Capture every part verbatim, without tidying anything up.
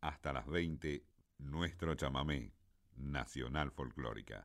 hasta las veinte, Nuestro Chamamé, Nacional Folclórica.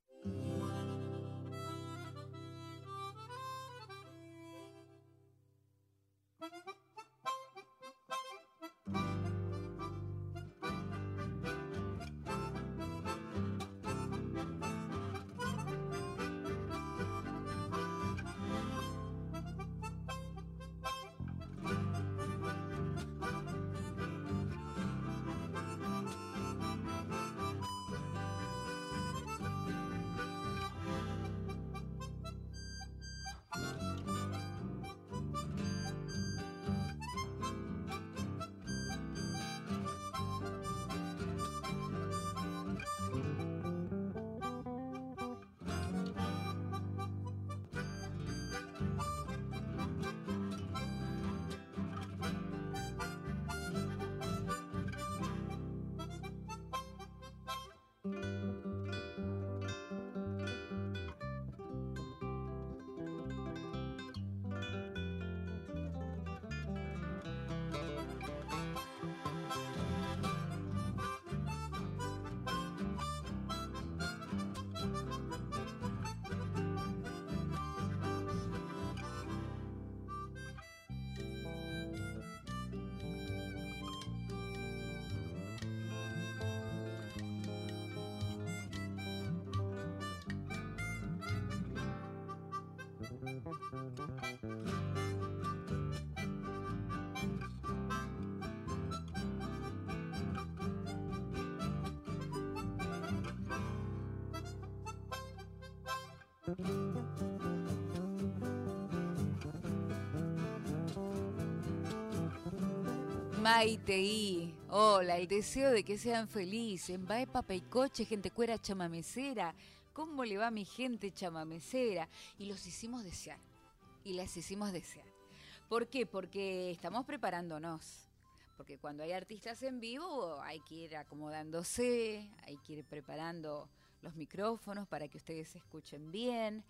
Maiteí, hola, el deseo de que sean felices. Mbae Papaicoche, gente cuera chamamecera. ¿Cómo le va mi gente chamamecera? Y los hicimos desear, y las hicimos desear. ¿Por qué? Porque estamos preparándonos. Porque cuando hay artistas en vivo hay que ir acomodándose, hay que ir preparando los micrófonos para que ustedes se escuchen bien.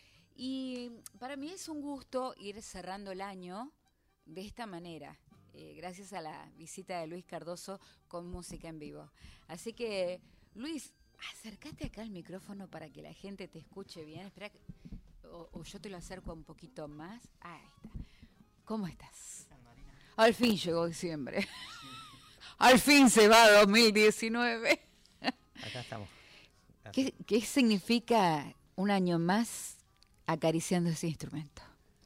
Y para mí es un gusto ir cerrando el año de esta manera, eh, gracias a la visita de Luis Cardoso con música en vivo. Así que, Luis, acércate acá al micrófono para que la gente te escuche bien. Espera, que, o, o yo te lo acerco un poquito más. Ahí está. ¿Cómo estás? Al fin llegó diciembre. Al fin se va dos mil diecinueve. Acá estamos. ¿Qué, ¿Qué significa un año más acariciando ese instrumento?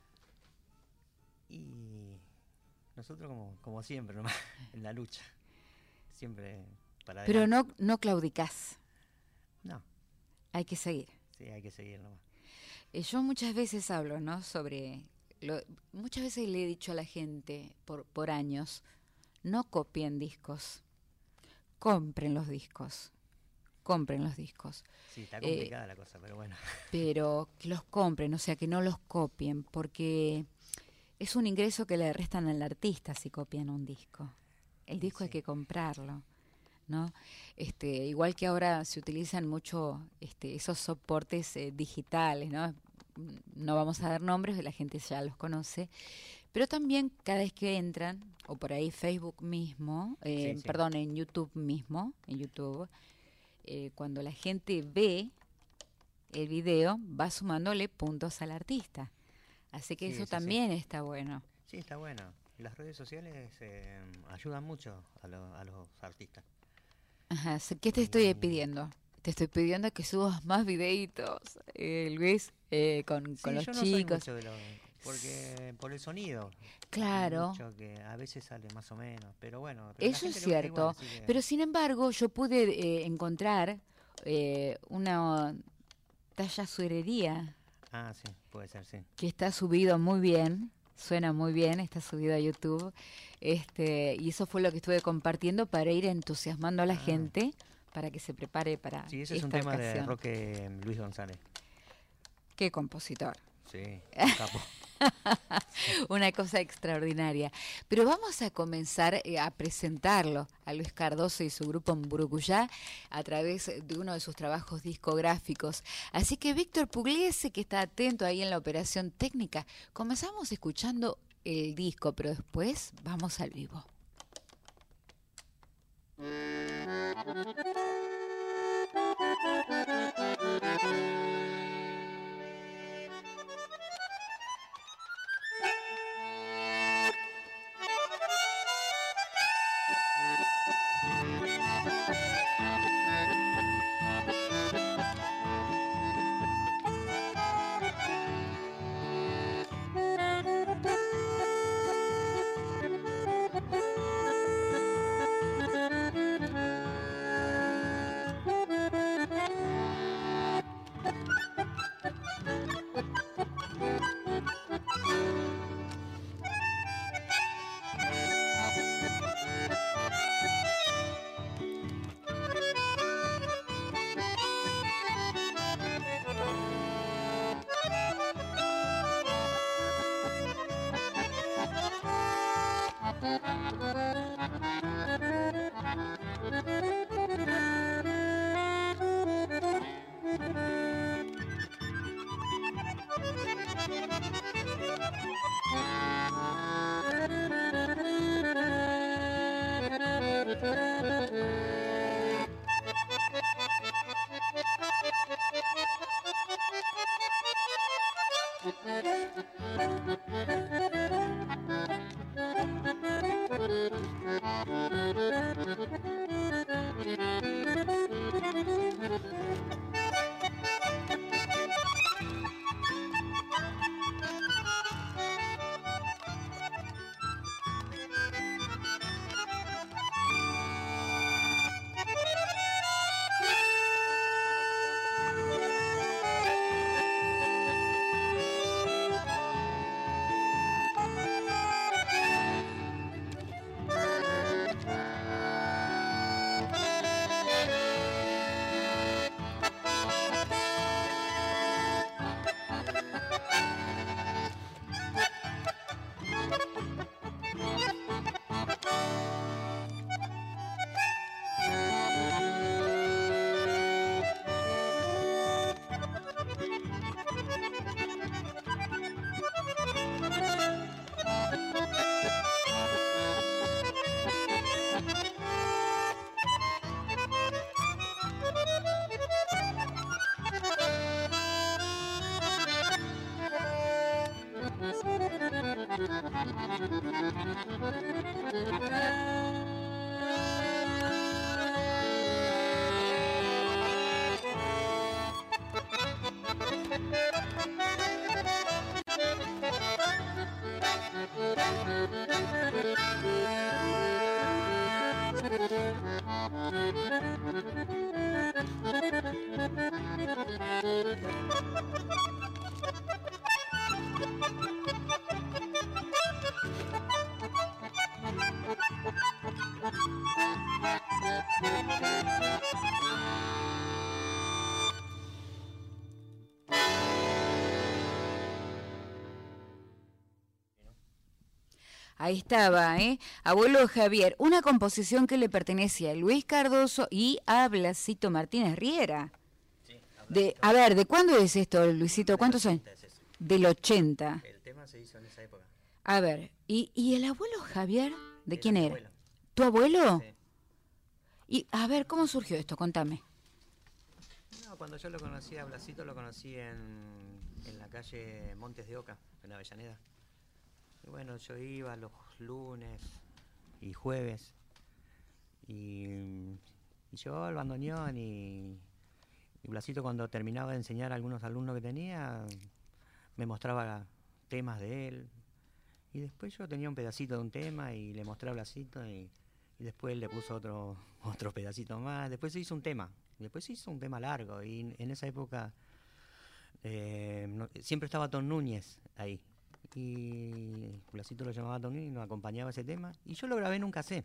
Y nosotros como, como siempre, nomás, en la lucha. Siempre para Pero adelante. no, no claudicás. No. Hay que seguir. Sí, hay que seguir nomás. Eh, yo muchas veces hablo, ¿no? Sobre... Lo, muchas veces le he dicho a la gente por, por años, no copien discos, compren los discos. Compren los discos. Sí, está complicada eh, la cosa, pero bueno. Pero que los compren, o sea, que no los copien, porque es un ingreso que le restan al artista si copian un disco. El disco sí. Hay que comprarlo, ¿no? Este, igual que ahora se utilizan mucho este, esos soportes eh, digitales, ¿no? No vamos a dar nombres, la gente ya los conoce, pero también cada vez que entran, o por ahí Facebook mismo, eh, sí, sí. perdón, en YouTube mismo, en YouTube, eh, cuando la gente ve el video, va sumándole puntos al artista. Así que sí, eso, eso también sí. está bueno. Sí, está bueno. Las redes sociales eh, ayudan mucho a, lo, a los artistas. Ajá, ¿qué te estoy pidiendo? Te estoy pidiendo que subas más videitos, eh, Luis, eh, con, sí, con los yo no chicos. Soy mucho de lo, porque por el sonido. Claro. Mucho que a veces sale más o menos, pero bueno. Pero eso es cierto. Igual, que... Pero sin embargo, yo pude eh, encontrar eh, una talla suerería. Ah, sí, puede ser, sí. Que está subido muy bien. Suena muy bien, está subido a YouTube. Este, y eso fue lo que estuve compartiendo para ir entusiasmando a la ah. gente para que se prepare para sí, ese es esta un tema ocasión. De Roque Luis González. Qué compositor. Sí, un capo. Una cosa extraordinaria. Pero vamos a comenzar eh, a presentarlo a Luis Cardoso y su grupo Mburucuyá a través de uno de sus trabajos discográficos. Así que Víctor Pugliese, que está atento ahí en la operación técnica, comenzamos escuchando el disco, pero después vamos al vivo. Ahí estaba, ¿eh? Abuelo Javier, una composición que le pertenece a Luis Cardoso y a Blasito Martínez Riera. Sí, de, a ver, ¿de cuándo es esto, Luisito? ¿Cuántos años? Del ochenta. El tema se hizo en esa época. A ver, ¿y, y el abuelo Javier? ¿De Era quién mi era? abuelo. ¿Tu abuelo? Sí. Y, a ver, ¿cómo surgió esto? Contame. No, cuando yo lo conocí a Blasito, lo conocí en, en la calle Montes de Oca, en Avellaneda. Y bueno, yo iba los lunes y jueves y, y llevaba el bandoneón y, y Blasito, cuando terminaba de enseñar a algunos alumnos que tenía, me mostraba temas de él. Y después yo tenía un pedacito de un tema y le mostré a Blasito y, y después él le puso otro, otro pedacito más. Después se hizo un tema, después se hizo un tema largo y en esa época eh, no, siempre estaba Tom Núñez ahí. Y Blasito lo llamaba Tom Núñez y nos acompañaba ese tema. Y yo lo grabé en un cassette.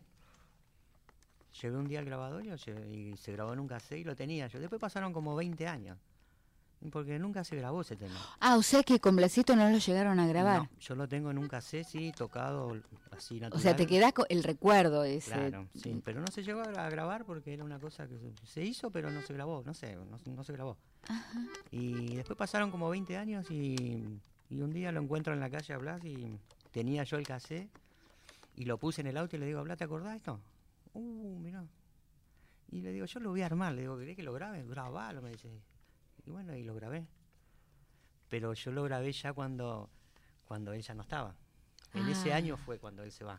Llevé un día al grabador y, lo llevé, y se grabó en un cassette y lo tenía yo. Después pasaron como veinte años. Porque nunca se grabó ese tema. Ah, o sea que con Blasito no lo llegaron a grabar. No, yo lo tengo en un cassette, sí, tocado así natural. O sea, te quedás con el recuerdo ese. Claro, sí, pero no se llegó a grabar porque era una cosa que se, se hizo, pero no se grabó, no sé, no, no se grabó. Ajá. Y después pasaron como veinte años y, y un día lo encuentro en la calle a Blas y tenía yo el cassette y lo puse en el auto y le digo, Blas, ¿te acordás de esto? Uh, mirá. Y le digo, yo lo voy a armar, le digo, ¿querés que lo grabe? Grabalo, me dice. Y bueno, y lo grabé. Pero yo lo grabé ya cuando, cuando él ya no estaba. En ah. ese año fue cuando él se va.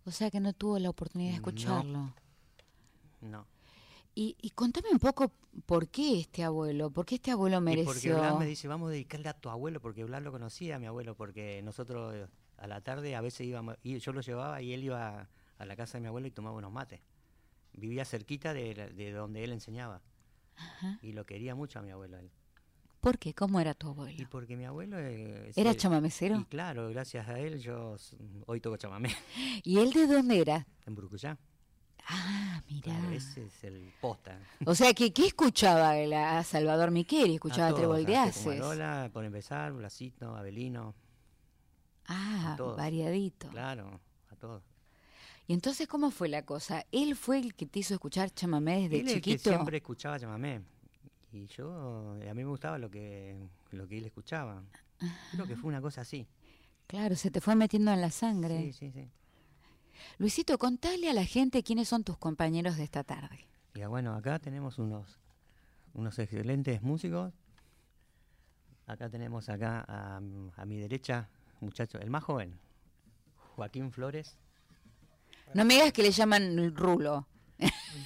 O sea que no tuvo la oportunidad de No. escucharlo. No. Y, y contame un poco por qué este abuelo, por qué este abuelo Y porque mereció... Blas me dice, vamos a dedicarle a tu abuelo, porque Blas lo conocía a mi abuelo, porque nosotros eh, a la tarde a veces íbamos, y yo lo llevaba y él iba a la casa de mi abuelo y tomaba unos mates. Vivía cerquita de, la- de donde él enseñaba. Ajá. Y lo quería mucho a mi abuelo él. ¿Por qué? ¿Cómo era tu Y abuelo? porque mi abuelo... eh, ¿Era se- chamamecero? Y claro, gracias a él yo s- hoy toco chamamé ¿Y él de dónde era? en Burucuyá. Ah, mirá. Claro, ese es el posta. O sea, que ¿qué escuchaba él? A Salvador Miqueli, escuchaba A Trébol todos, de a Haces. Tucumarola, por empezar, Blasito, Abelino, Ah, a todos. variadito. claro, a todos. ¿Y entonces cómo fue la cosa? ¿Él fue el que te hizo escuchar chamamé desde Él es el que chiquito? siempre escuchaba chamamé. Y yo, a mí me gustaba lo que, lo que él escuchaba. Creo que fue una cosa así. Claro, se te fue metiendo en la sangre. Sí, sí, sí. Luisito, contale a la gente quiénes son tus compañeros de esta tarde. Y bueno, acá tenemos unos, unos excelentes músicos. Acá tenemos acá a, a mi derecha, muchacho, el más joven, Joaquín Flores. No me digas que le llaman Rulo. Eh,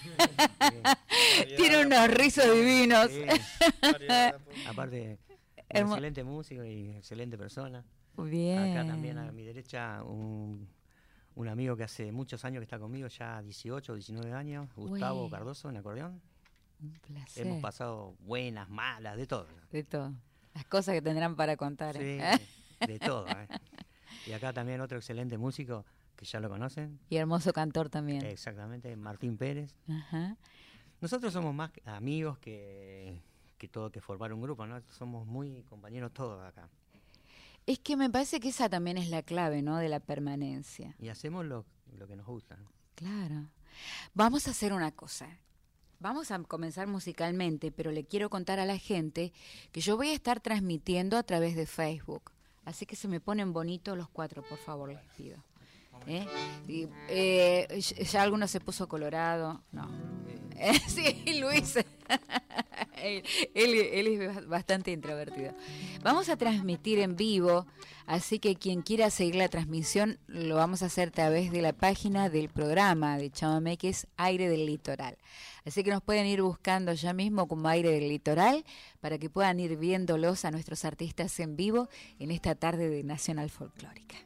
Tiene unos rizos divinos. sí, aparte, un Hermo- excelente músico y excelente persona. Bien. Acá también a mi derecha un, un amigo que hace muchos años que está conmigo, ya dieciocho o diecinueve años, Gustavo Uy. Cardoso en acordeón. Un placer. Hemos pasado buenas, malas, de todo. De todo. Las cosas que tendrán para contar. Sí, ¿eh? de todo. ¿eh? Y acá también otro excelente músico que ya lo conocen, Y hermoso cantor también. exactamente, Martín Pérez. Ajá. Nosotros somos más amigos que, que todo que formar un grupo, ¿no? Somos muy compañeros todos acá. Es que me parece que esa también es la clave, ¿no? De la permanencia. Y hacemos lo, lo que nos gusta. Claro. Vamos a hacer una cosa. Vamos a comenzar musicalmente, pero le quiero contar a la gente que yo voy a estar transmitiendo a través de Facebook. Así que se me ponen bonitos los cuatro, por favor, les pido. ¿Eh? Y, eh, ya- ya alguno se puso colorado. No. Eh, sí, Luis. él, él- él es bastante introvertido. Vamos a transmitir en vivo, así que quien quiera seguir la transmisión lo vamos a hacer a través de la página del programa de Chamamé, que es Aire del Litoral. Así que nos pueden ir buscando ya mismo como Aire del Litoral para que puedan ir viéndolos a nuestros artistas en vivo en esta tarde de Nacional Folclórica.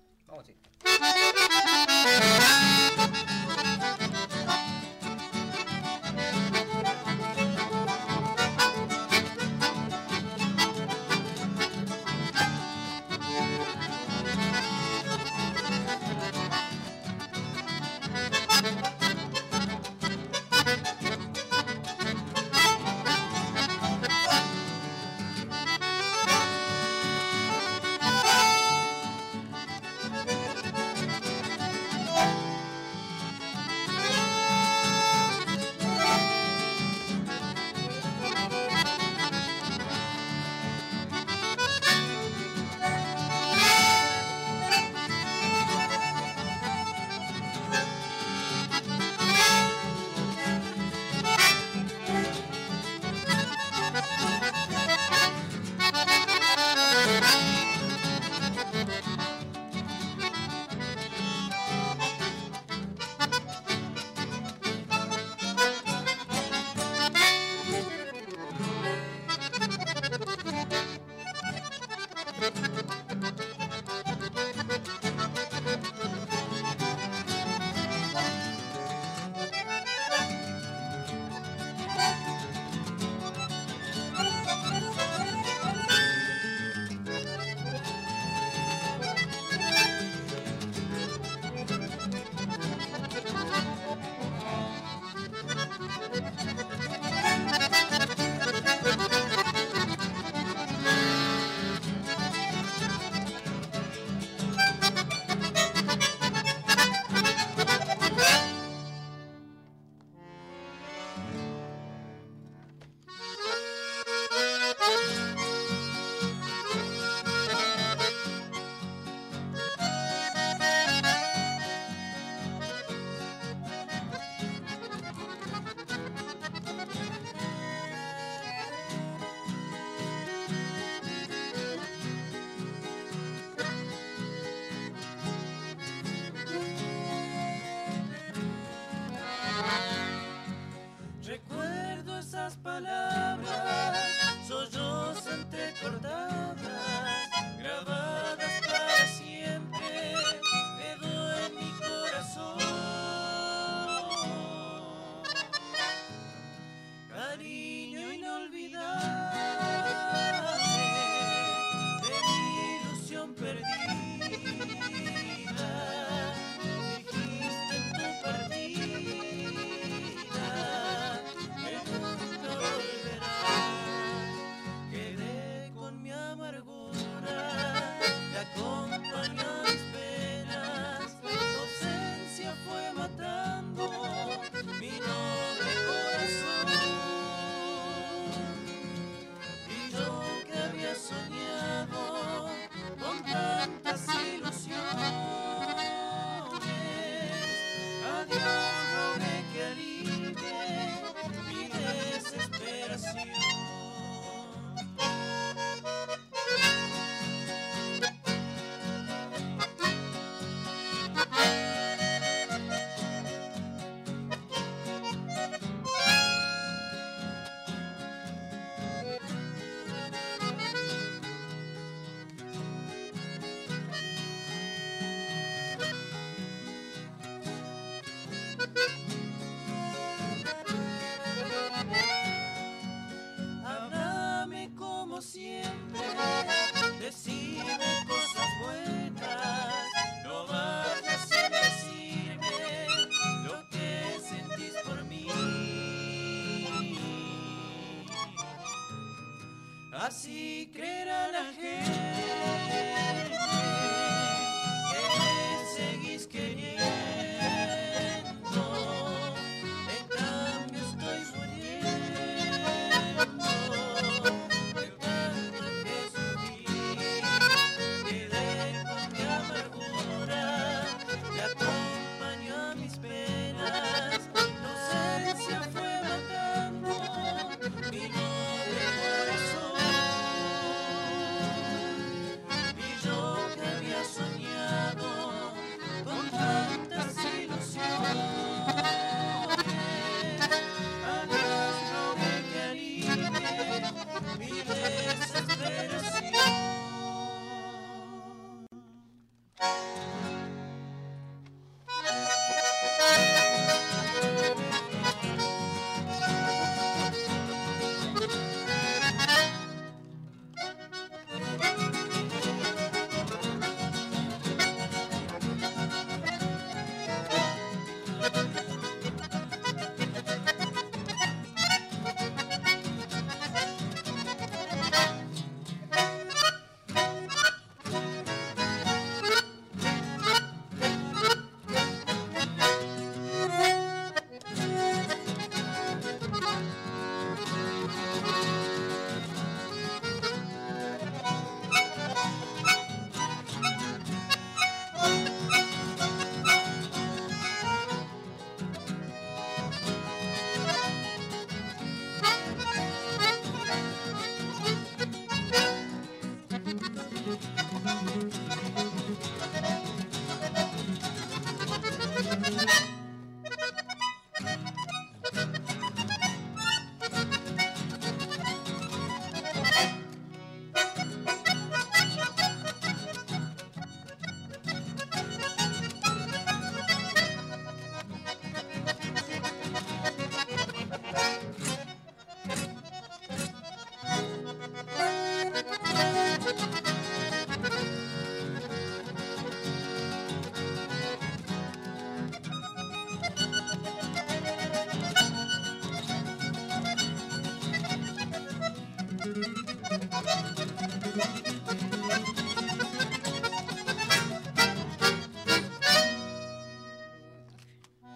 palabras, sollozos entrecortadas, grabadas para siempre, quedó en mi corazón. Cariño inolvidable de mi ilusión perdida, dijiste en tu partida que nunca volverás. Quedé con mi amargura, te acompañó a mis penas, tu ausencia fue matando mi noble corazón. Y yo que había soñado con tantas ilusiones, a Dios rogué que alivie mi desesperación. Háblame como siempre, decime cosas buenas, no vayas sin decirme lo que sentís por mí. Así creerá la gente que me seguís queriendo. En cambio estoy muriendo de tanto que sufrí. Quedé con mi amargura, te acompañó a mis penas, tu ausencia fue matando mi noble corazón. Y yo que había soñado con tantas ilusiones, a Dios rogué que alivie mi desesperación.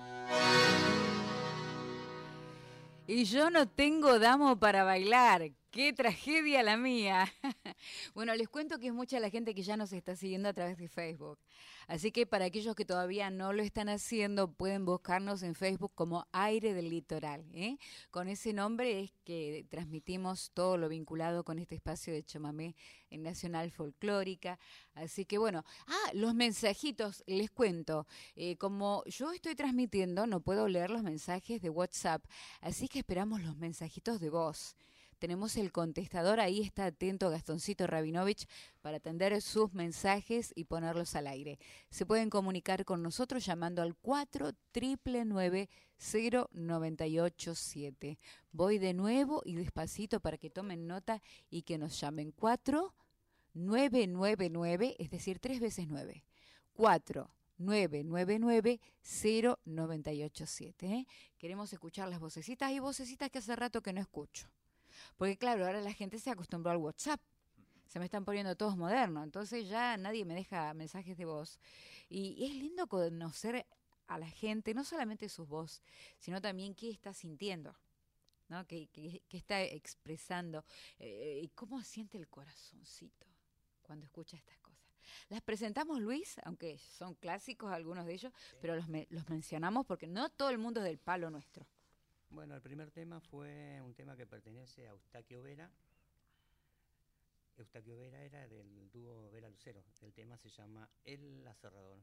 Y yo no tengo damo para bailar. ¡Qué tragedia la mía! Bueno, les cuento que es mucha la gente que ya nos está siguiendo a través de Facebook. Así que para aquellos que todavía no lo están haciendo, pueden buscarnos en Facebook como Aire del Litoral, ¿eh? Con ese nombre es que transmitimos todo lo vinculado con este espacio de chamamé en Nacional Folclórica. Así que bueno, ah, los mensajitos, les cuento. Eh, como yo estoy transmitiendo, no puedo leer los mensajes de WhatsApp, así que esperamos los mensajitos de voz. Tenemos el contestador, ahí está atento Gastoncito Rabinovich para atender sus mensajes y ponerlos al aire. Se pueden comunicar con nosotros llamando al cuatro nueve nueve cero nueve ocho siete. Voy de nuevo y despacito para que tomen nota y que nos llamen. cuatro nueve nueve nueve, es decir, tres veces nueve. cuatro nueve nueve nueve cero nueve ocho siete. ¿eh? Queremos escuchar las vocecitas y vocecitas que hace rato que no escucho. Porque claro, ahora la gente se acostumbró al WhatsApp. Se me están poniendo todos modernos. Entonces ya nadie me deja mensajes de voz. Y, y es lindo conocer a la gente, no solamente sus voz, sino también qué está sintiendo, ¿no? Qué, qué, qué está expresando. Eh, y cómo siente el corazoncito cuando escucha estas cosas. Las presentamos, Luis, aunque son clásicos algunos de ellos, sí. Pero los, me, los mencionamos porque no todo el mundo es del palo nuestro. Bueno, el primer tema fue un tema que pertenece a Eustaquio Vera. Eustaquio Vera era del dúo Vera Lucero. El tema se llama El Aserrador.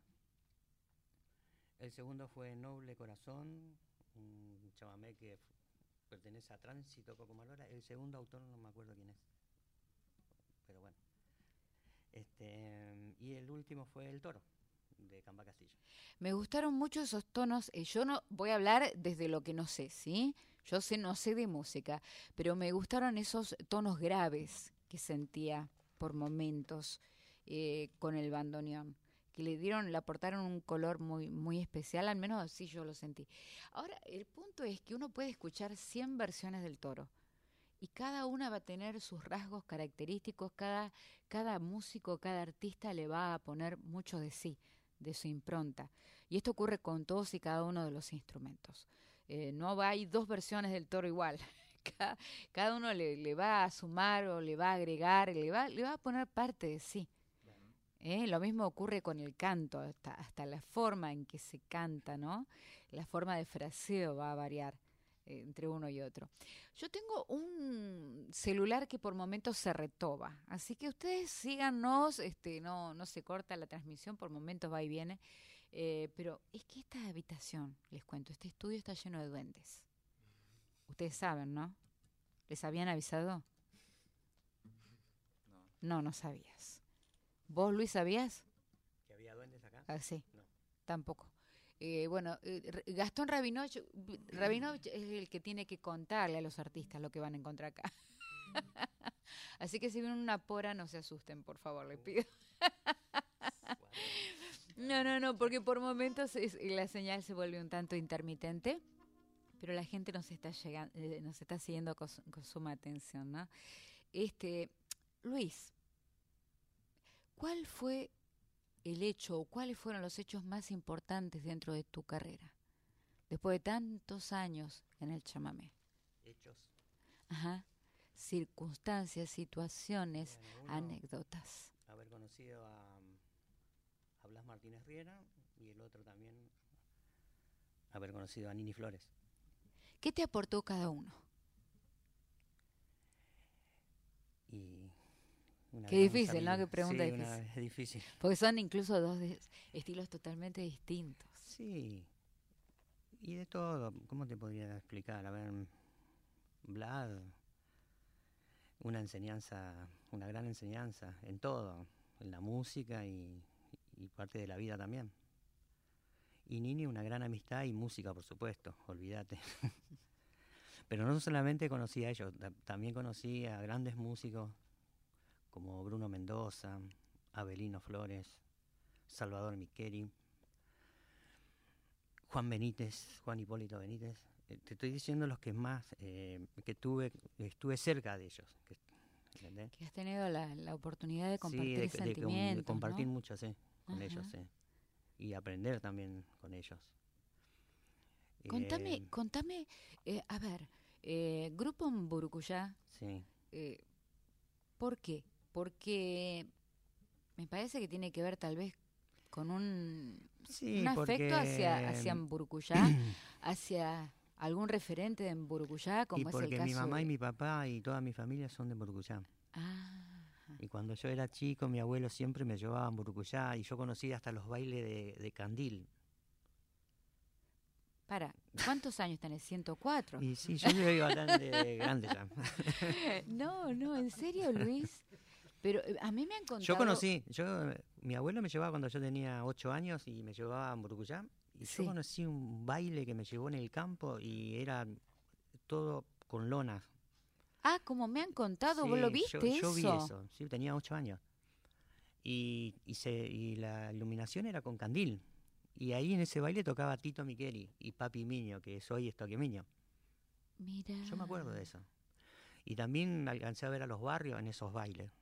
El segundo fue Noble Corazón, un chamamé que f- pertenece a Tránsito Cocomalora. El segundo autor no me acuerdo quién es, pero bueno. Este, y el último fue El Toro, de Camba Castillo. Me gustaron mucho esos tonos. Eh, yo no voy a hablar desde lo que no sé, ¿sí? Yo sé, no sé de música, pero me gustaron esos tonos graves que sentía por momentos eh, con el bandoneón, que le dieron, le aportaron un color muy, muy especial, al menos así yo lo sentí. Ahora, el punto es que uno puede escuchar cien versiones del Toro y cada una va a tener sus rasgos característicos, cada, cada músico, cada artista le va a poner mucho de sí, de su impronta. Y esto ocurre con todos y cada uno de los instrumentos. Eh, no hay dos versiones del Toro igual. Cada, cada uno le, le va a sumar o le va a agregar, le va, le va a poner parte de sí. ¿Eh? Lo mismo ocurre con el canto, hasta, hasta la forma en que se canta, ¿no? La forma de fraseo va a variar eh, entre uno y otro. Yo tengo un celular que por momentos se retoba, así que ustedes síganos, este, no, no se corta la transmisión, por momentos va y viene, eh, pero es que esta habitación, les cuento, este estudio está lleno de duendes. Ustedes saben, ¿no? ¿Les habían avisado? No, no sabías. ¿Vos, Luis, sabías? ¿Que había duendes acá? Ah, sí, No. tampoco. Eh, bueno, eh, Gastón Rabinovich, Rabinovich es el que tiene que contarle a los artistas lo que van a encontrar acá. Así que si ven una pora, no se asusten, por favor, les pido. No, no, no, porque por momentos es, la señal se vuelve un tanto intermitente, pero la gente nos está llegando, eh, nos está siguiendo con, con suma atención, ¿no? Este, Luis, ¿cuál fue el hecho o cuáles fueron los hechos más importantes dentro de tu carrera? Después de tantos años en el chamamé. Hechos. Ajá. Circunstancias, situaciones, Bueno, uno, anécdotas. haber conocido a, a Blas Martínez Riera y el otro también haber conocido a Nini Flores. ¿Qué te aportó cada uno? Y una Qué gran difícil, ¿no? sabiduría. Qué pregunta sí, difícil. Una, es difícil. Porque son incluso dos de- estilos totalmente distintos. Sí. Y de todo, ¿cómo te podría explicar? A ver, Vlad, una enseñanza, una gran enseñanza en todo, en la música y, y parte de la vida también. Y Nini, una gran amistad y música, por supuesto, olvídate. Pero no solamente conocí a ellos, ta- también conocí a grandes músicos como Bruno Mendoza, Abelino Flores, Salvador Micheli, Juan Benítez, Juan Hipólito Benítez. Eh, te estoy diciendo los que más, eh, que tuve, estuve cerca de ellos. Que, ¿entendés? Que has tenido la, la oportunidad de compartir Sí, de, de- de- sentimientos, de compartir ¿no? mucho, sí, con Ajá. ellos, sí. Y aprender también con ellos. Contame, Eh, contame, eh, a ver, eh, Grupo Mburucuyá, sí, Eh, ¿Por qué? Porque me parece que tiene que ver tal vez con un, Sí, un afecto porque- hacia, hacia Mburucuyá, hacia algún referente de Mburucuyá, Y como es el porque caso mi mamá de... y mi papá y toda mi familia son de Mburucuyá. Ah, Y cuando yo era chico, mi abuelo siempre me llevaba a Mburucuyá y yo conocí hasta los bailes de, de Candil. para, ¿cuántos años tenés? ciento cuatro. Y sí, yo soy bastante grande ya. No, no, en serio, Luis. Pero eh, a mí me han contado... Yo conocí, yo, mi abuelo me llevaba cuando yo tenía ocho años y me llevaba a Mburucuyá. Y Sí. yo conocí un baile que me llevó en el campo y era todo con lonas. Ah, como me han contado, ¿vos Sí, lo viste yo, eso? yo vi eso, sí, tenía ocho años. Y, y, se, y la iluminación era con candil. Y ahí en ese baile tocaba Tito Micheli y Papi Miño, que es hoy Estoque Miño. Mira. Yo me acuerdo de eso. Y también alcancé a ver a los barrios en esos bailes.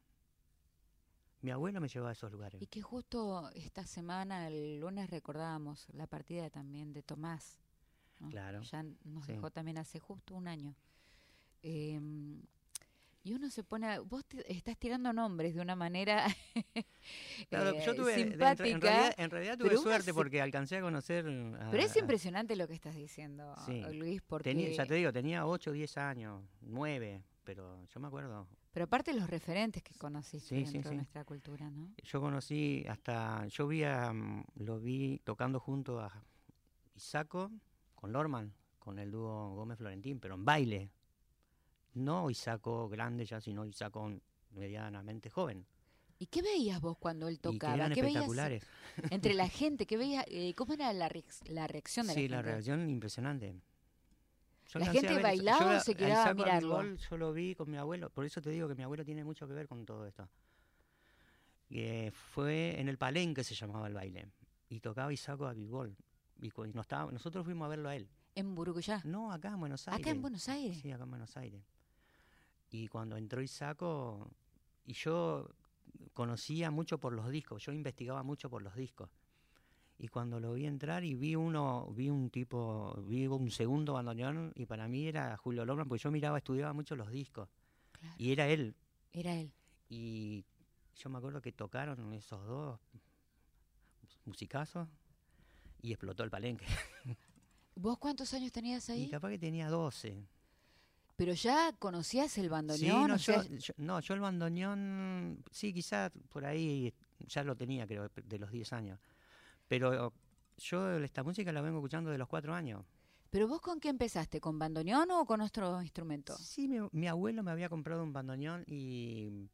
Mi abuelo me llevaba a esos lugares. Y que justo esta semana, el lunes, recordábamos la partida también de Tomás, ¿no? Claro, Ya nos sí. dejó también hace justo un año. Eh, y uno se pone, a- vos te- estás tirando nombres de una manera Claro, eh, yo tuve, de- simpática, en, realidad, en realidad tuve pero uno suerte se- porque alcancé a conocer... a- pero es a- impresionante lo que estás diciendo, Sí. Luis, porque tenía- ya te digo, tenía ocho, diez años, nueve, pero yo me acuerdo. pero aparte los referentes que conociste Sí, sí, dentro de sí. nuestra cultura, ¿no? Yo conocí hasta, yo vi a, mm, lo vi tocando junto a Isaco con Lorman, con el dúo Gómez Florentín, pero en baile. No Isaco grande ya, sino Isaco medianamente joven. ¿Y qué veías vos cuando él Y que tocaba? eran ¿Qué veías espectaculares. entre la gente? ¿Qué veías? Eh, ¿Cómo era la, reacc- la reacción de Sí, la la gente? reacción impresionante. Yo ¿La alcancé gente a ver eso. bailaba Yo o la- se a quedaba a Isaco mirarlo? Abigol yo lo vi con mi abuelo, por eso te digo que mi abuelo tiene mucho que ver con todo esto. Que fue en el Palenque se llamaba el baile, y tocaba Isaco Abigol. Y, cu- y nos estaba- nosotros fuimos a verlo a él. En Buruguyá. No, acá en Buenos Aires. Acá en Buenos Aires. Sí, acá en Buenos Aires. Y cuando entró Isaco, y yo conocía mucho por los discos, yo investigaba mucho por los discos. Y cuando lo vi entrar y vi uno, vi un tipo, vi un segundo bandoneón y para mí era Julio Lorman, porque yo miraba, estudiaba mucho los discos. Claro. Y era él. Era él. Y yo me acuerdo que tocaron esos dos musicazos y explotó el Palenque. ¿Vos cuántos años tenías Y ahí? capaz que tenía doce. Pero ya conocías el Sí, bandoneón, no, o sea, yo, yo- no, yo el bandoneón, sí, quizás por ahí ya lo tenía, creo, de los diez años. Pero yo esta música la vengo escuchando de los cuatro años. ¿pero vos con qué empezaste? ¿Con bandoneón o con otro instrumento? Sí, mi, mi abuelo me había comprado un bandoneón y,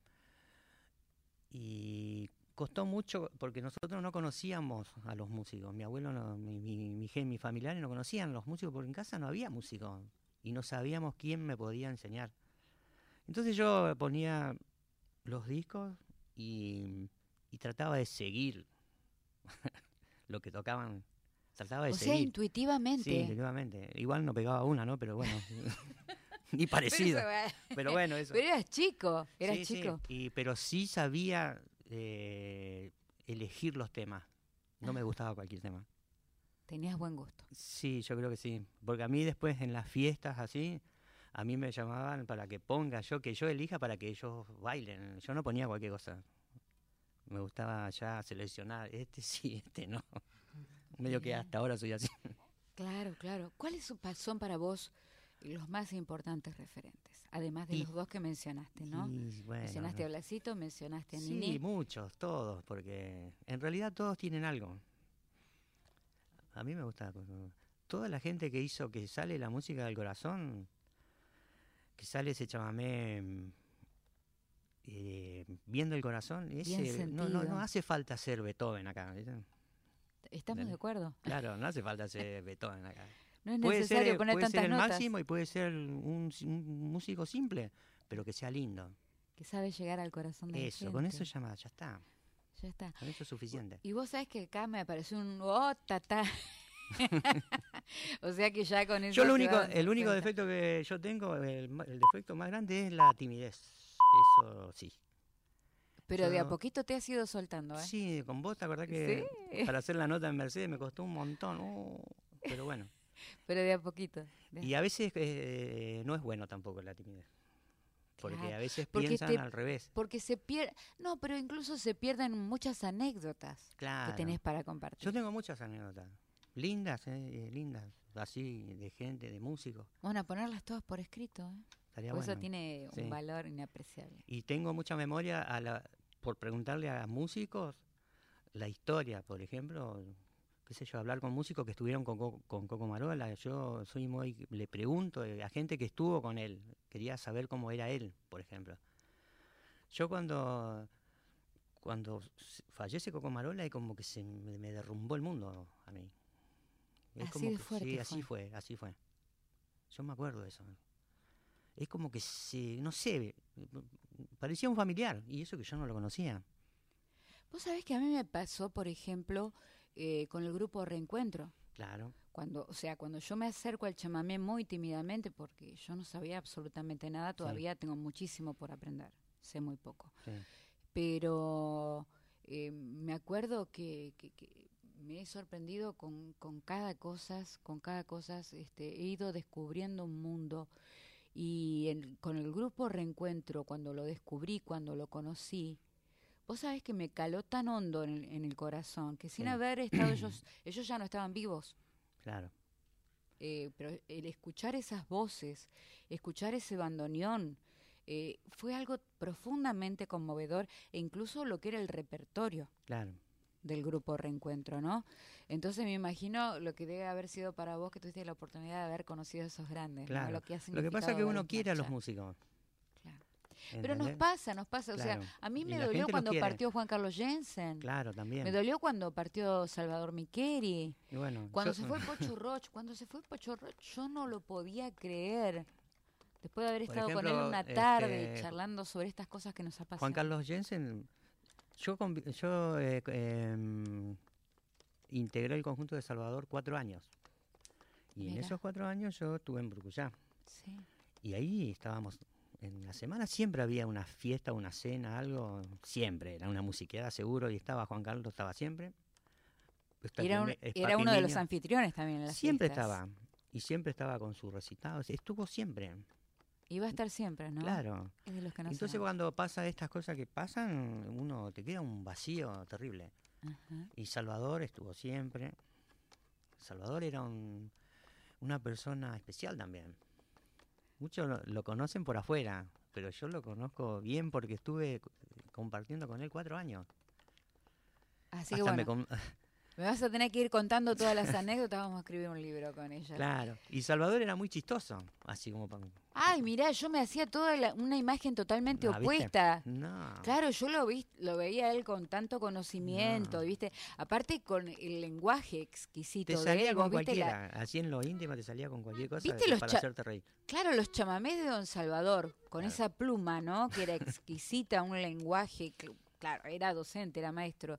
y costó mucho porque nosotros no conocíamos a los músicos. Mi abuelo, no, mi, mi, mi, gen- mis familiares no conocían a los músicos porque en casa no había músicos y no sabíamos quién me podía enseñar. Entonces yo ponía los discos y, y trataba de seguir lo que tocaban. Trataba de O sea, seguir. intuitivamente. Sí, efectivamente. Igual no pegaba una, ¿no? Pero bueno, ni parecido. Pero, eso- Pero bueno, eso. pero eras chico, eras Sí, sí, chico. y, pero sí sabía eh, elegir los temas. No me gustaba cualquier tema. Tenías buen gusto. Sí, yo creo que sí. Porque a mí después en las fiestas así, a mí me llamaban para que ponga yo, que yo elija para que ellos bailen. Yo no ponía cualquier cosa. Me gustaba ya seleccionar, este sí, este no. Medio que Bien. hasta ahora soy así. Claro, claro. ¿Cuáles son- pa- son para vos los más importantes referentes? Además de Y- los dos que mencionaste, ¿no? Y bueno, mencionaste no. a Blasito, mencionaste a Sí, Nini. muchos, todos, porque en realidad todos tienen algo. A mí me gusta. cuando- Toda la gente que hizo que sale la música del corazón, que sale ese chamamé mm, eh, viendo el corazón, ese, no, no, sentido. no hace falta ser Beethoven acá. ¿viste? ¿Estamos Dale. de acuerdo? Claro, no hace falta ser Beethoven acá. No es Puede necesario ser, poner puede tantas ser el notas. máximo y puede ser un, un músico simple, pero que sea lindo. Que sabe llegar al corazón de la Eso, con eso gente. ya, ma- ya está. Ya está. Con eso es suficiente. Y vos sabés que acá me apareció un oh, tatá. O sea que ya con eso. Yo lo se único, dan el único cuenta. defecto que yo tengo, el, ma- el defecto más grande es la timidez. Eso sí. Pero de a yo- poquito te has ido soltando, ¿eh? Sí, con vos, ¿te acordás que Sí. para hacer la nota en Mercedes me costó un montón? Uh, pero bueno. Pero de a poquito. de a- Y a veces eh, no es bueno tampoco la timidez. porque Claro, a veces porque piensan te- al revés. Porque se pierde, no, pero incluso se pierden muchas anécdotas Claro. que tenés para compartir. Yo tengo muchas anécdotas, lindas, eh, eh, lindas, así, de gente, de músicos. Bueno, a ponerlas todas por escrito, ¿eh? Estaría Porque eso bueno. tiene Sí. un valor inapreciable. Y tengo mucha memoria a la, por preguntarle a músicos la historia, por ejemplo, qué sé yo, hablar con músicos que estuvieron con, Co- con Coco Marola. Yo soy muy, le pregunto eh, a gente que estuvo con él, quería saber cómo era él, por ejemplo. Yo cuando, cuando s- fallece Coco Marola es como que se me, me derrumbó el mundo a mí. Es Así como de que- fuerte sí, así fue. fue, así fue. Yo me acuerdo de eso. Es como que se, no sé, parecía un familiar, y eso que yo no lo conocía. Vos sabés que a mí me pasó, por ejemplo, eh, con el grupo Reencuentro. Claro, Cuando, o sea, cuando yo me acerco al chamamé muy tímidamente, porque yo no sabía absolutamente nada, todavía tengo muchísimo por aprender, sé muy poco. sí, Pero eh, me acuerdo que, que- que me he sorprendido con, con cada cosa, con cada cosa, este, he ido descubriendo un mundo. Y en- con el grupo Reencuentro, cuando lo descubrí, cuando lo conocí, vos sabés que me caló tan hondo en el, en el corazón, que sin Sí. haber estado ellos, ellos ya no estaban vivos. claro. Eh, pero el escuchar esas voces, escuchar ese bandoneón, eh, fue algo profundamente conmovedor, e incluso lo que era el repertorio Claro, del grupo Reencuentro, ¿no? Entonces me imagino lo que debe haber sido para vos, que tuviste la oportunidad de haber conocido a esos grandes, ¿no? claro. Lo que, ha Lo que pasa es significado que uno verlos quiere a los marchar. músicos. Claro. Pero nos ¿entendés? pasa, nos pasa, o Claro. sea, a mí Y me la dolió gente los cuando quiere. partió Juan Carlos Jensen, Claro, también. me dolió cuando partió Salvador Micheli, Y bueno, cuando yo- se fue Pocho Roch, cuando se fue Pocho Roch, yo no lo podía creer. Después de haber Por estado con él ejemplo, una tarde este, charlando sobre estas cosas que nos ha pasado. Juan Carlos Jensen, yo, convi- yo eh, em, integré el conjunto de Salvador cuatro años. Y en Mira. esos cuatro años yo estuve en Brucuyá. Sí. Y ahí estábamos, en la semana siempre había una fiesta, una cena, algo, siempre, era una musiqueada seguro, y estaba Juan Carlos, estaba siempre. Está Y era, un- Pime- es era Papi uno de los Miño. anfitriones también en las Siempre fiestas. estaba, y siempre estaba con sus recitados, estuvo siempre, Iba a estar siempre, ¿no? claro. Es de los que no se Entonces van. cuando pasa estas cosas que pasan, uno te queda un vacío terrible. Ajá. Y Salvador estuvo siempre. Salvador era un- una persona especial también. Muchos lo, lo conocen por afuera, pero yo lo conozco bien porque estuve c- compartiendo con él cuatro años. Así que Hasta me bueno, con- me vas a tener que ir contando todas las anécdotas, vamos a escribir un libro con ella. Claro. Y Salvador era muy chistoso, así como... pa- Ay, mirá, yo me hacía toda la- una imagen totalmente Ah, ¿viste? opuesta. No. Claro, yo lo vi, lo veía a él con tanto conocimiento, No. ¿viste? Aparte con el lenguaje exquisito Te de salía él, con vos viste la- cualquiera, así en lo íntimo te salía con cualquier cosa ¿Viste de- los para cha- hacerte reír. Claro, los chamamés de Don Salvador, con Claro. esa pluma, ¿no? Que era exquisita, un lenguaje, que, claro, era docente, era maestro,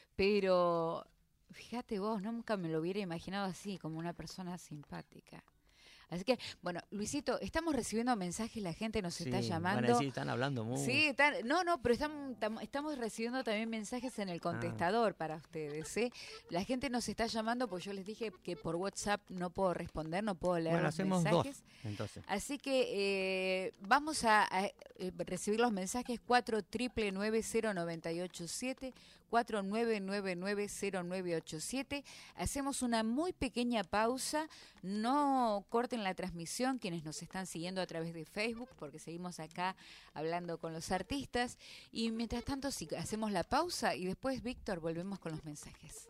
pero fíjate vos, nunca me lo hubiera imaginado así, como una persona simpática. Así que, bueno, Luisito, estamos recibiendo mensajes, la gente nos está Sí, llamando. Van a decir, están hablando mucho. Sí, están- no, no, pero estamos, tam- estamos recibiendo también mensajes en el contestador para ustedes, ¿eh? La gente nos está llamando, porque yo les dije que por WhatsApp no puedo responder, no puedo leer Bueno, los hacemos mensajes. dos, entonces. Así que eh, vamos a, a, eh, recibir los mensajes cuatro nueve nueve cero nueve ocho siete, cuatro nueve nueve nueve cero nueve ocho siete. Hacemos una muy pequeña pausa, no corten la transmisión quienes nos están siguiendo a través de Facebook, porque seguimos acá hablando con los artistas. Y mientras tanto, sí, hacemos la pausa y después, Víctor, volvemos con los mensajes.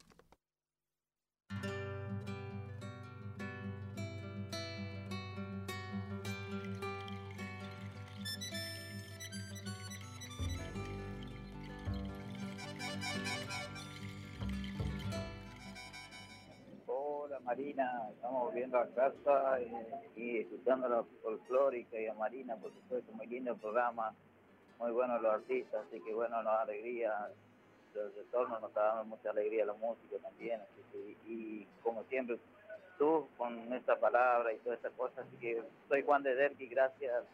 Hola Marina, estamos volviendo a casa eh, y escuchando la folclórica y a Marina, por supuesto, muy lindo el programa, muy buenos los artistas, así que bueno, nos da alegría, el retorno nos está dando mucha alegría a la música también, así que, y como siempre, tú con esta palabra y todas estas cosas, así que soy Juan de Derqui, gracias.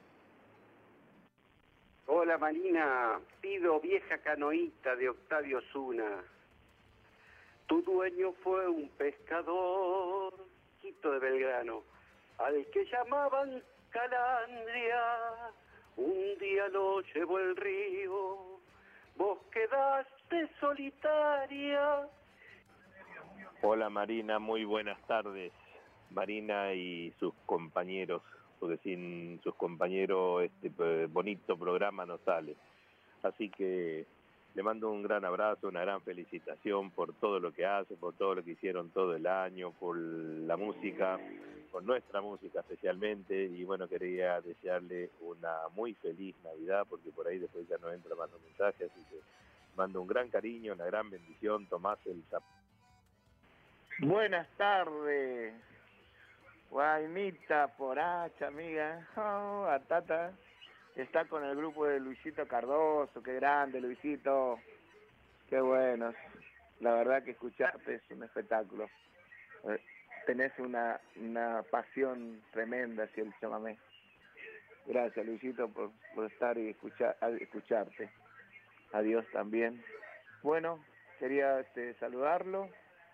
Hola Marina, pido Vieja Canoíta de Octavio Zuna. Tu dueño fue un pescador, Quito de Belgrano, al que llamaban Calandria, Un día lo llevó el río, vos quedaste solitaria. Hola Marina, muy buenas tardes. Marina y sus compañeros, porque sin sus compañeros este bonito programa no sale. Así que le mando un gran abrazo, una gran felicitación por todo lo que hace, por todo lo que hicieron todo el año, por la música, por nuestra música especialmente. Y bueno, quería desearle una muy feliz Navidad, porque por ahí después ya no entra más los mensajes. Así que mando un gran cariño, una gran bendición. Tomás el Zap. Buenas tardes, Guaymita Poracha, amiga. Oh, Atata está con el grupo de Luisito Cardoso. Qué grande, Luisito. Qué bueno. La verdad que escucharte es un espectáculo. Eh, tenés una, una pasión tremenda hacia el chamamé. Gracias, Luisito, por, por estar y escuchar, escucharte. Adiós también. Bueno, quería este, saludarlo.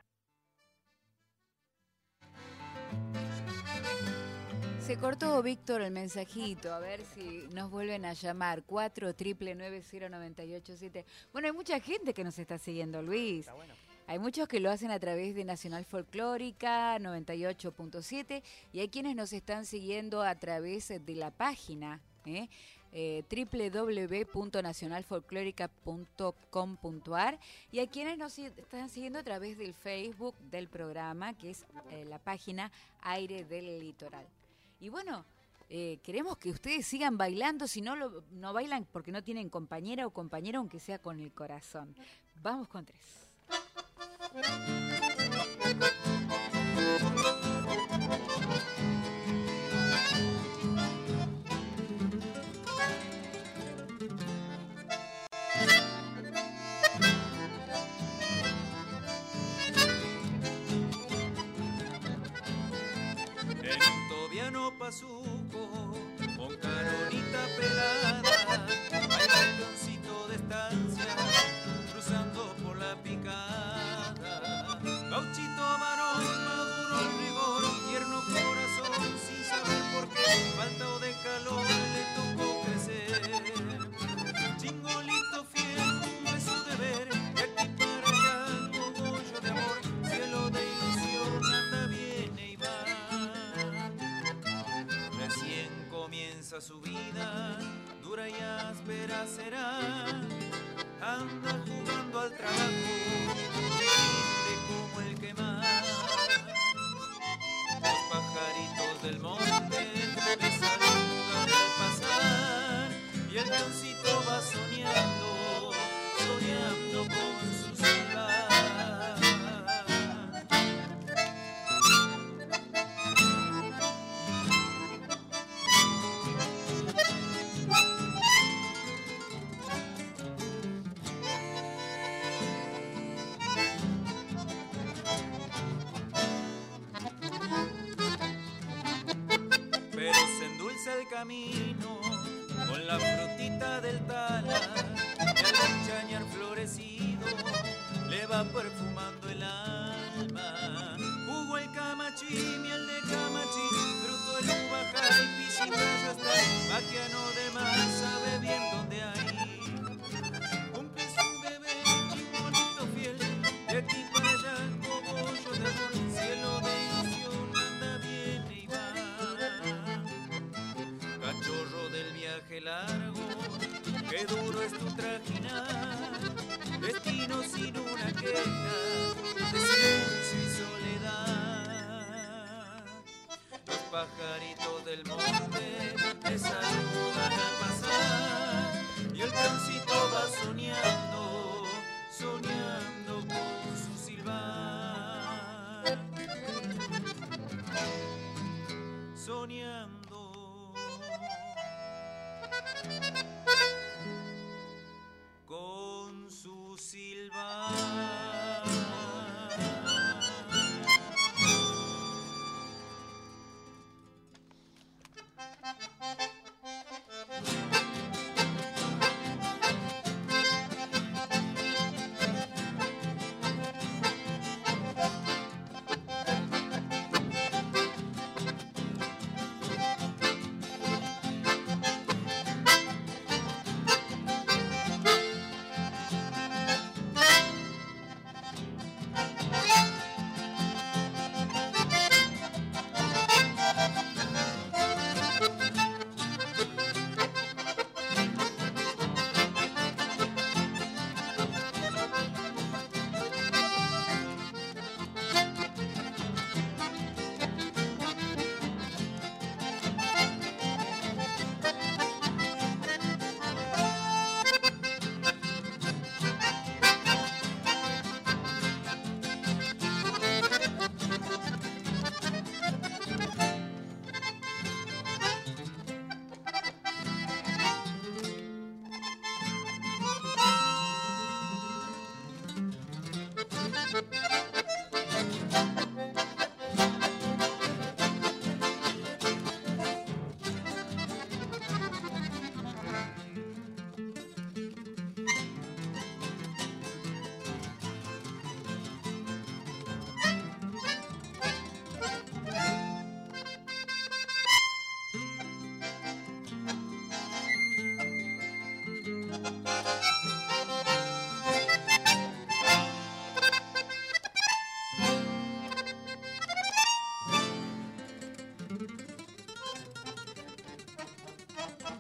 Se cortó, Víctor, el mensajito. A ver si nos vuelven a llamar. cuatro nueve nueve cero nueve ocho siete. Bueno, hay mucha gente que nos está siguiendo, Luis. Está bueno. Hay muchos que lo hacen a través de Nacional Folclórica noventa y ocho punto siete y hay quienes nos están siguiendo a través de la página ¿eh? Eh, doble u doble u doble u punto nacional folclórica punto com punto a r y hay quienes nos están siguiendo a través del Facebook del programa, que es eh, la página Aire del Litoral. Y bueno, eh, queremos que ustedes sigan bailando, si no, lo, no bailan porque no tienen compañera o compañero, aunque sea con el corazón. Vamos con tres. En Tobiano Pazuco, con Caronita pelada, hay balconcito de estancia, cruzando por la picada. Gauchito varón, maduro rigor, tierno corazón, sin saber por qué, falta o de calor le tocó crecer. Chingolito fiel, como es su deber, de aquí para allá, cogollo de amor, cielo de ilusión, anda, viene y va. Recién comienza su vida, dura y áspera será, anda jugando al trabajo, rinde como el que más. Los pajaritos del monte le saludan al pasar, y el leoncito va soñando, soñando con su silbar. Pero se endulza el camino con la frutita del tala, y al chañar florecido le va perfumando el alma. Jugo el camachí, miel de camachí, fruto el uvajay, pichimaya está, vaquiano de mar, sabe bien dónde hay. Cumple su bebé, chingolito fiel, de aquí para allá, cogollo de amor, cielo de ilusión, anda, viene y va. Cachorro del viaje largo, qué duro es tu trajinar, destino sin una queja, de silencio y soledad. Los pajaritos del monte te saludan al pasar, y el cancito va soñando, soñando con su silbar, soñando con su silbar.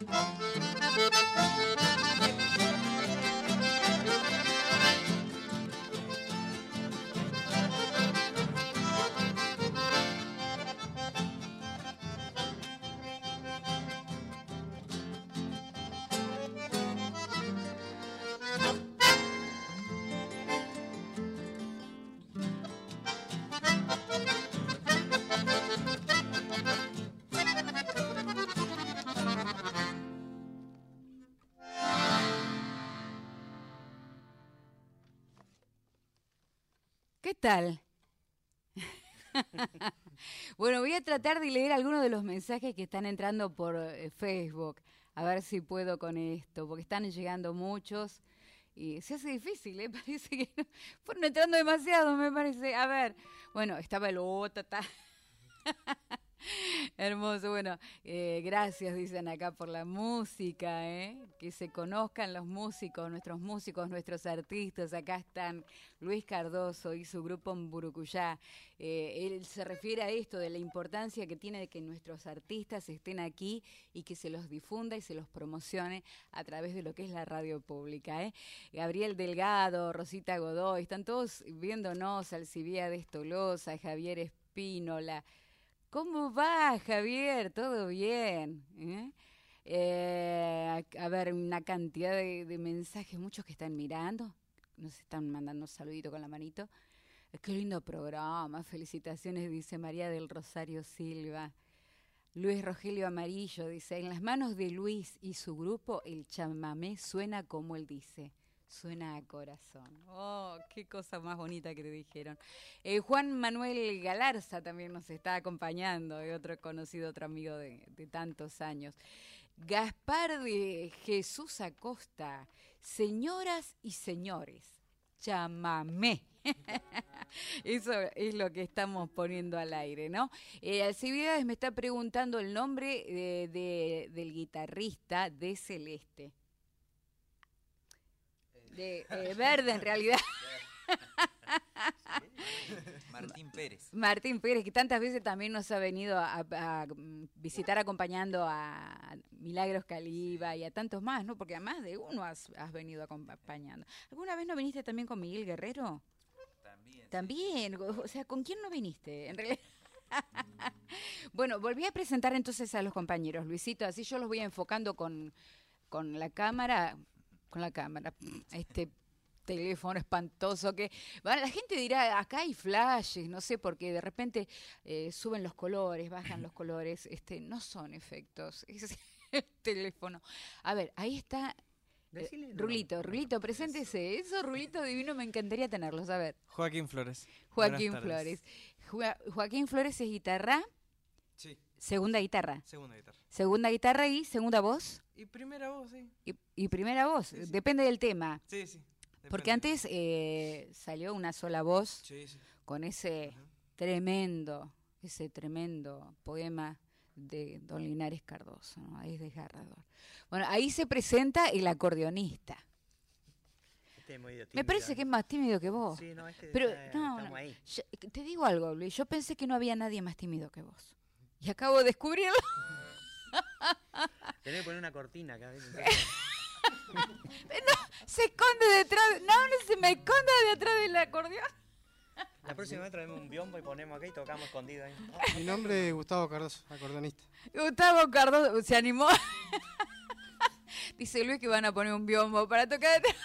¿Qué tal? Bueno, voy a tratar de leer algunos de los mensajes que están entrando por eh, Facebook. A ver si puedo con esto, porque están llegando muchos y se hace difícil, ¿eh? Parece que no, fueron entrando demasiado, me parece. A ver, bueno, estaba el Otata. Hermoso, bueno, eh, gracias, dicen acá, por la música, ¿eh? Que se conozcan los músicos, nuestros músicos, nuestros artistas. Acá están Luis Cardoso y su grupo Mburucuyá. Eh, él se refiere a esto, de la importancia que tiene de que nuestros artistas estén aquí y que se los difunda y se los promocione a través de lo que es la radio pública, ¿eh? Gabriel Delgado, Rosita Godoy, están todos viéndonos, Alcibiades Tolosa, Javier Espínola. ¿Cómo va, Javier? ¿Todo bien? ¿Eh? Eh, a, a ver, una cantidad de, de mensajes, muchos que están mirando, nos están mandando un saludito con la manito. Qué lindo programa, felicitaciones, dice María del Rosario Silva. Luis Rogelio Amarillo dice, en las manos de Luis y su grupo, el chamamé suena como él dice. Suena a corazón. Oh, qué cosa más bonita que te dijeron. Eh, Juan Manuel Galarza también nos está acompañando, eh, otro conocido, otro amigo de, de tantos años. Gaspar de Jesús Acosta, señoras y señores, chamamé. Eso es lo que estamos poniendo al aire, ¿no? Eh, Alcibiades me está preguntando el nombre de, de, del guitarrista de Celeste. De eh, Verde, en realidad. Martín Pérez. Martín Pérez, que tantas veces también nos ha venido a, a, a visitar acompañando a Milagros Caliba y a tantos más, ¿no? Porque a más de uno has, has venido acompañando. ¿Alguna vez no viniste también con Miguel Guerrero? También. También, sí. O sea, ¿con quién no viniste? En realidad. Bueno, volví a presentar entonces a los compañeros, Luisito, así yo los voy enfocando con, con la cámara... con la cámara, este teléfono espantoso que... Bueno, la gente dirá, acá hay flashes, no sé, porque de repente eh, suben los colores, bajan los colores, este no son efectos, es el teléfono. A ver, ahí está... Eh, Rulito, no, Rulito, preséntese. Eso, Rulito divino, me encantaría tenerlos, a ver. Joaquín Flores. Joaquín Flores. Jo Joaquín Flores es guitarra. Sí. Segunda guitarra. Segunda guitarra. Segunda guitarra y segunda voz. Y primera voz, sí. Y, y primera voz, sí, sí. Depende del tema. Sí, sí. Depende. Porque antes eh, salió una sola voz, sí, sí. Con ese uh-huh. tremendo, ese tremendo poema de Don Linares Cardoso, ¿no? Es desgarrador. Bueno, ahí se presenta el acordeonista. Este es muy tímido. Me parece que es más tímido que vos. Sí, no, este pero está, no, estamos no. ahí. Yo, te digo algo, Luis, yo pensé que no había nadie más tímido que vos. Y acabo de descubrirlo. Tenés que poner una cortina acá. No, se esconde detrás, no, no se me esconda detrás del acordeón. La próxima vez traemos un biombo y ponemos acá y tocamos escondido ahí. Mi nombre es Gustavo Cardoso, acordeonista. Gustavo Cardoso se animó. Dice Luis que van a poner un biombo para tocar detrás.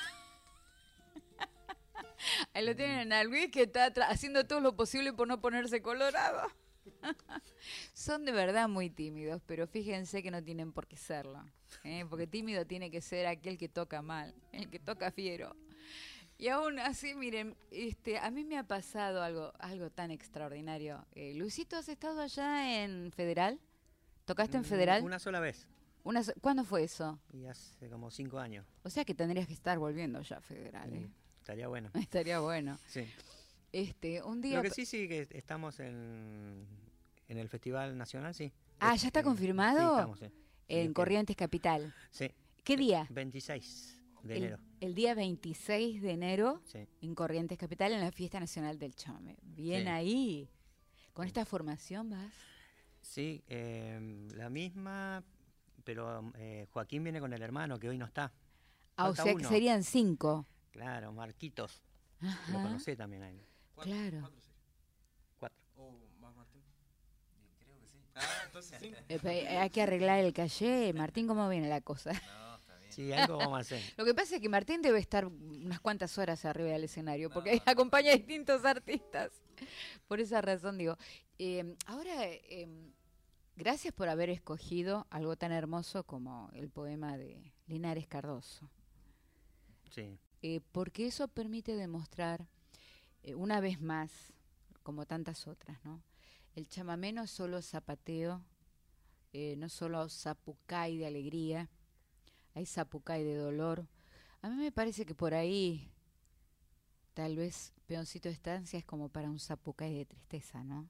Ahí lo tienen a Luis que está haciendo todo lo posible por no ponerse colorado. Son de verdad muy tímidos, pero fíjense que no tienen por qué serlo, ¿eh? Porque tímido tiene que ser aquel que toca mal, el que toca fiero. Y aún así, miren, este, a mí me ha pasado algo, algo tan extraordinario. Eh, Luisito, ¿has estado allá en Federal? ¿Tocaste en Federal? Una sola vez. Una so ¿Cuándo fue eso? Y hace como cinco años. O sea que tendrías que estar volviendo ya a Federal, ¿eh? Sí, estaría bueno. Estaría bueno. Sí. Este, un día... Lo que sí, sí, que estamos en, en el Festival Nacional, sí. Ah, ¿ya está confirmado? Sí, estamos, sí. En sí, Corrientes Capital. Sí. ¿Qué día? veintiséis de el, enero. El día veintiséis de enero, sí. En Corrientes Capital, en la Fiesta Nacional del Chamamé. Bien sí. ahí. ¿Con esta formación vas? Sí, eh, la misma, pero eh, Joaquín viene con el hermano que hoy no está. Ah, o Falta sea que uno. serían cinco. Claro, Marquitos. Ajá. Lo conocé también a él. ¿Cuatro? Claro. ¿Cuatro, sí? Cuatro. ¿O más Martín? Y creo que sí. Ah, entonces sí. Eh, pe- hay que arreglar el calle. Martín, ¿cómo viene la cosa? No, está bien. Sí, algo vamos a hacer. Lo que pasa es que Martín debe estar unas cuantas horas arriba del escenario, No, porque no. acompaña a distintos artistas. Por esa razón digo. Eh, ahora, eh, gracias por haber escogido algo tan hermoso como el poema de Linares Cardoso. Sí. Eh, porque eso permite demostrar, eh, una vez más, como tantas otras, ¿no? El chamamé no es solo zapateo, eh, no solo zapucay de alegría, hay zapucay de dolor. A mí me parece que por ahí, tal vez, Peoncito de Estancia es como para un zapucay de tristeza, ¿no?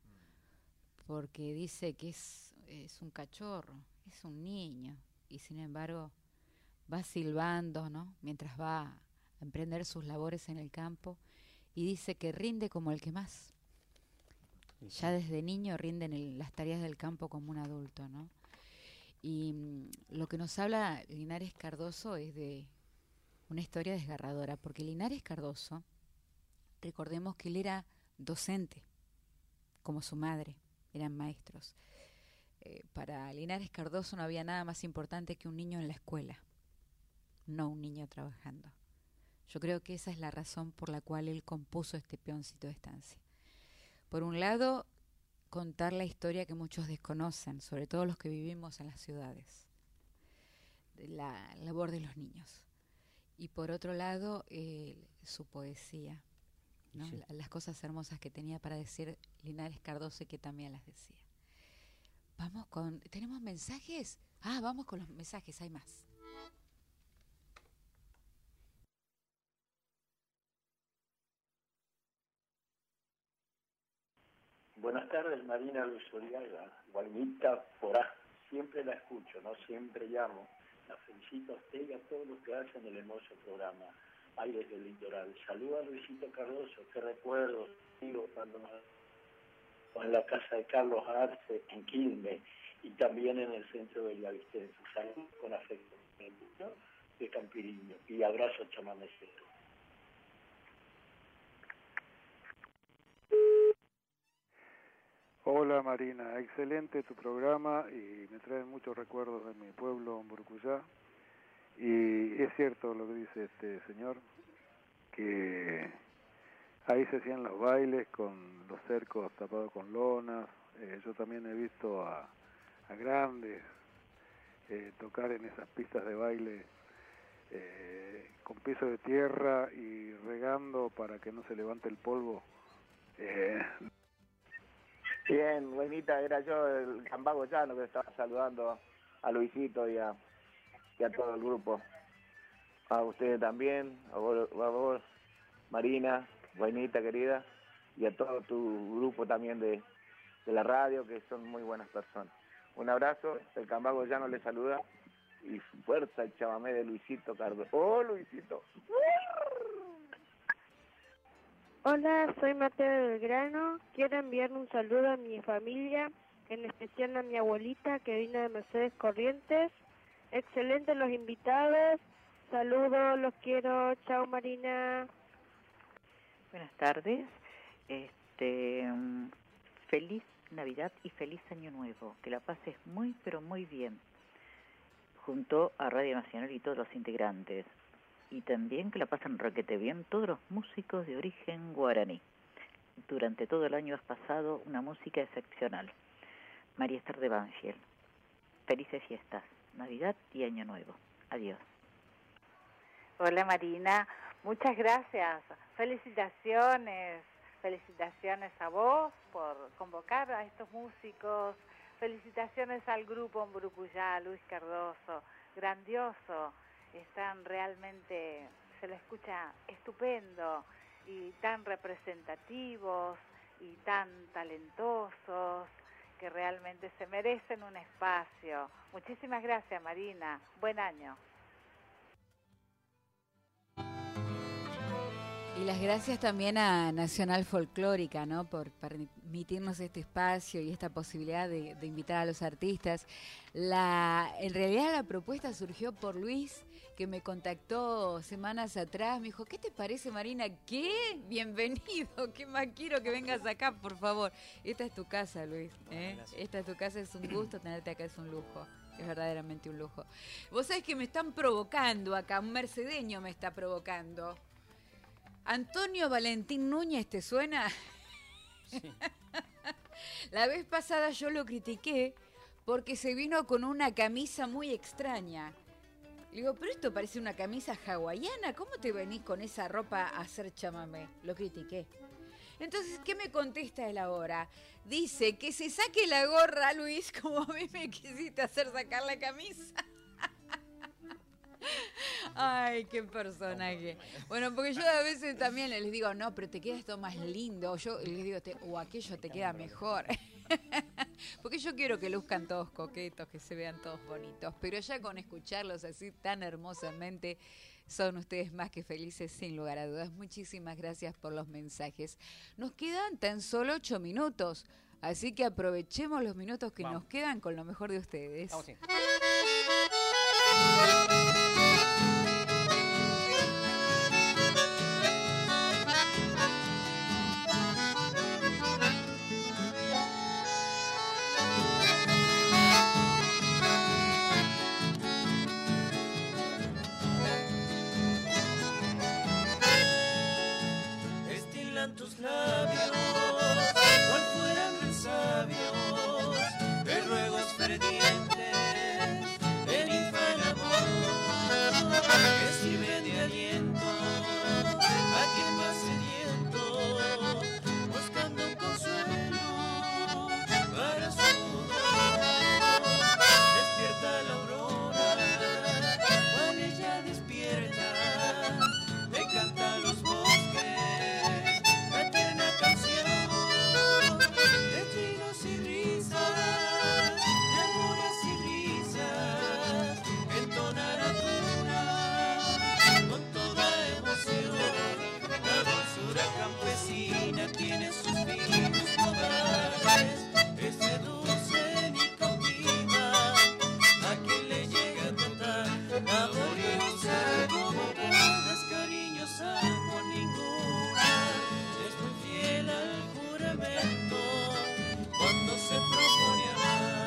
Porque dice que es, es un cachorro, es un niño, y sin embargo va silbando, ¿no? Mientras va a emprender sus labores en el campo, y dice que rinde como el que más. Ya desde niño rinde en el- las tareas del campo como un adulto, ¿no? Y mm, lo que nos habla Linares Cardoso es de una historia desgarradora, porque Linares Cardoso, recordemos que él era docente, como su madre, eran maestros. Eh, para Linares Cardoso no había nada más importante que un niño en la escuela, no un niño trabajando. Yo creo que esa es la razón por la cual él compuso este Peoncito de Estancia. Por un lado, contar la historia que muchos desconocen, sobre todo los que vivimos en las ciudades, de la labor de los niños. Y por otro lado, eh, su poesía, ¿no? Sí. La- las cosas hermosas que tenía para decir Linares Cardoso y que también las decía. Vamos con... ¿Tenemos mensajes? Ah, vamos con los mensajes, hay más. Buenas tardes, Marina Luis Oriaga, Guainita Porá. Siempre la escucho, no siempre llamo. La felicito a usted y a todos los que hacen el hermoso programa Aires del Litoral. Saluda a Luisito Cardoso, que recuerdo, digo, cuando nos- en la casa de Carlos Arce, en Quilmes, y también en el centro de Villavicencio. Saludos con afecto de Campiriño y abrazo chamamecero. Hola Marina, excelente tu programa y me trae muchos recuerdos de mi pueblo, Burcuyá. Y es cierto lo que dice este señor, que ahí se hacían los bailes con los cercos tapados con lonas. Eh, yo también he visto a, a grandes eh, tocar en esas pistas de baile eh, con piso de tierra y regando para que no se levante el polvo. Eh, Bien, buenita, era yo el Cambago Llano que estaba saludando a Luisito y a, y a todo el grupo. A ustedes también, a vos, a vos Marina, buenita querida, y a todo tu grupo también de, de la radio, que son muy buenas personas. Un abrazo, el Cambago Llano le saluda, y fuerza el chamamé de Luisito Cardoso. ¡Oh, Luisito! Hola, soy Mateo Belgrano. Quiero enviar un saludo a mi familia, en especial a mi abuelita que vino de Mercedes Corrientes. Excelentes los invitados. Saludos, los quiero. Chao, Marina. Buenas tardes. Este, mm, feliz Navidad y feliz Año Nuevo. Que la pases muy, pero muy bien. Junto a Radio Nacional y todos los integrantes. Y también que la pasen requete bien todos los músicos de origen guaraní. Durante todo el año has pasado una música excepcional. María Esther de Banfield. Felices fiestas, Navidad y Año Nuevo. Adiós. Hola Marina, muchas gracias. Felicitaciones, felicitaciones a vos por convocar a estos músicos. Felicitaciones al grupo en Burucuyá, Luis Cardoso. Grandioso. Están realmente, se lo escucha estupendo y tan representativos y tan talentosos que realmente se merecen un espacio. Muchísimas gracias Marina, buen año. Y las gracias también a Nacional Folclórica, ¿no? Por permitirnos este espacio y esta posibilidad de, de invitar a los artistas. La, en realidad la propuesta surgió por Luis, que me contactó semanas atrás. Me dijo, ¿qué te parece, Marina? ¿Qué? Bienvenido. ¿Qué más quiero que vengas acá, por favor? Esta es tu casa, Luis. ¿eh? Esta es tu casa, es un gusto tenerte acá, es un lujo. Es verdaderamente un lujo. Vos sabés que me están provocando acá, un mercedeño me está provocando. Antonio Valentín Núñez, ¿te suena? Sí. La vez pasada yo lo critiqué porque se vino con una camisa muy extraña. Le digo, pero esto parece una camisa hawaiana, ¿cómo te venís con esa ropa a hacer chamamé? Lo critiqué. Entonces, ¿qué me contesta él ahora? Dice que se saque la gorra, Luis, como a mí me quisiste hacer sacar la camisa. Ay, qué personaje. Bueno, porque yo a veces también les digo, no, pero te queda esto más lindo. O yo les digo, te, o aquello te queda mejor. Porque yo quiero que luzcan todos coquetos, que se vean todos bonitos. Pero ya con escucharlos así tan hermosamente, son ustedes más que felices, sin lugar a dudas. Muchísimas gracias por los mensajes. Nos quedan tan solo ocho minutos. Así que aprovechemos los minutos que Vamos. nos quedan con lo mejor de ustedes. Vamos, sí. Tus labios, cual fueran resabios de ruegos fervientes del infame amor que sirve de aliento a quien va sediento, buscando un consuelo para su dolor. Despierta la aurora, cual ella despierta, le canta los bosques. Campesina tiene sus finos modales, es seduce ni cautiva a quien le llega a tocar, laboriosa como todas, cariñosa por ninguna, es muy fiel al juramento cuando se propone amar.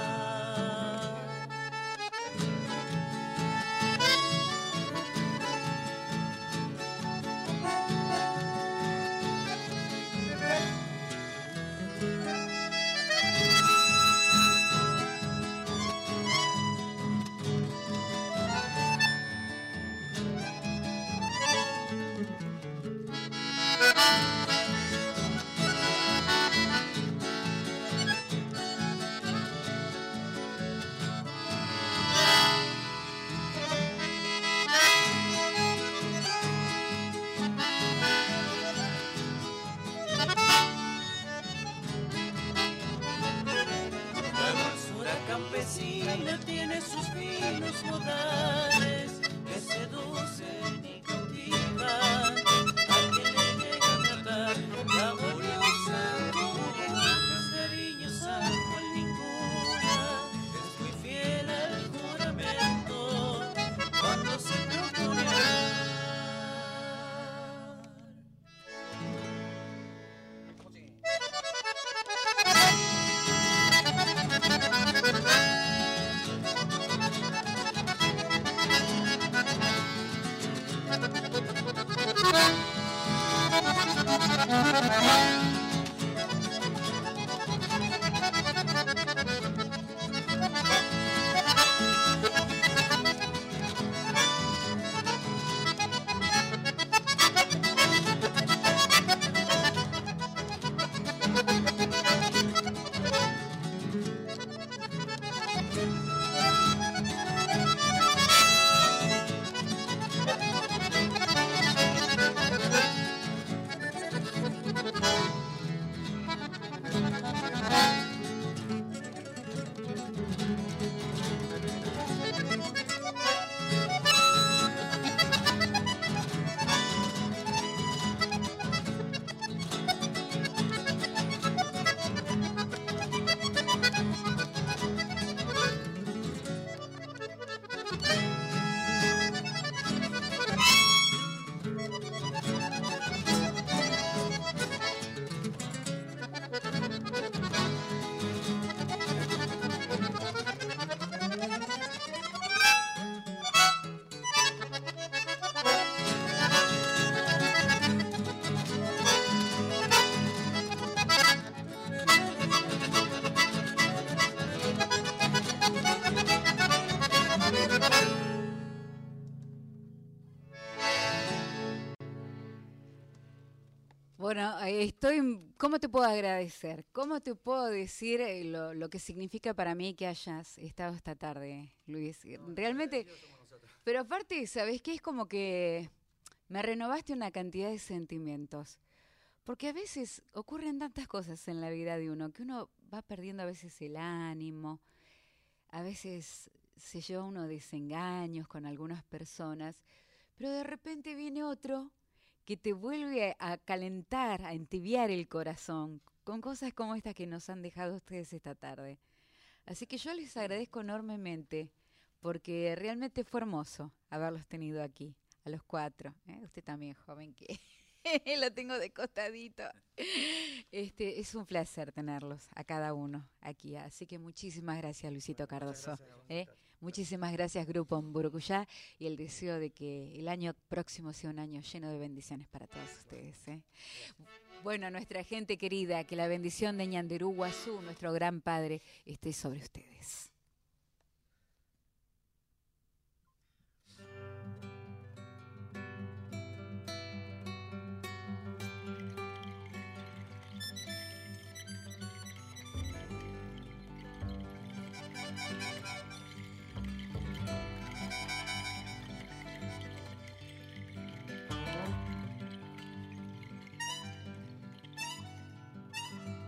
Campesina tiene sus finos modales que seducen y cautivan a quien le llega a tratar, laboriosa como hojas, cariñosa cual ninguna, es muy fiel al juramento cuando se propone amar. Bueno, estoy. ¿Cómo te puedo agradecer? ¿Cómo te puedo decir eh, lo, lo que significa para mí que hayas estado esta tarde, Luis? Realmente. Pero aparte, ¿sabés qué? Es como que me renovaste una cantidad de sentimientos. Porque a veces ocurren tantas cosas en la vida de uno que uno va perdiendo a veces el ánimo, a veces se lleva uno desengaños con algunas personas, pero de repente viene otro que te vuelve a calentar, a entibiar el corazón con cosas como estas que nos han dejado ustedes esta tarde. Así que yo les agradezco enormemente porque realmente fue hermoso haberlos tenido aquí, a los cuatro. ¿eh? Usted también, joven, que lo tengo de costadito. Este, es un placer tenerlos a cada uno aquí. Así que muchísimas gracias, Luisito Cardoso. Muchas gracias, ¿eh? Muchísimas gracias, Grupo Mburucuyá, y el deseo de que el año próximo sea un año lleno de bendiciones para todos ustedes. ¿eh? Bueno, nuestra gente querida, que la bendición de Ñanderú Guazú, nuestro gran padre, esté sobre ustedes.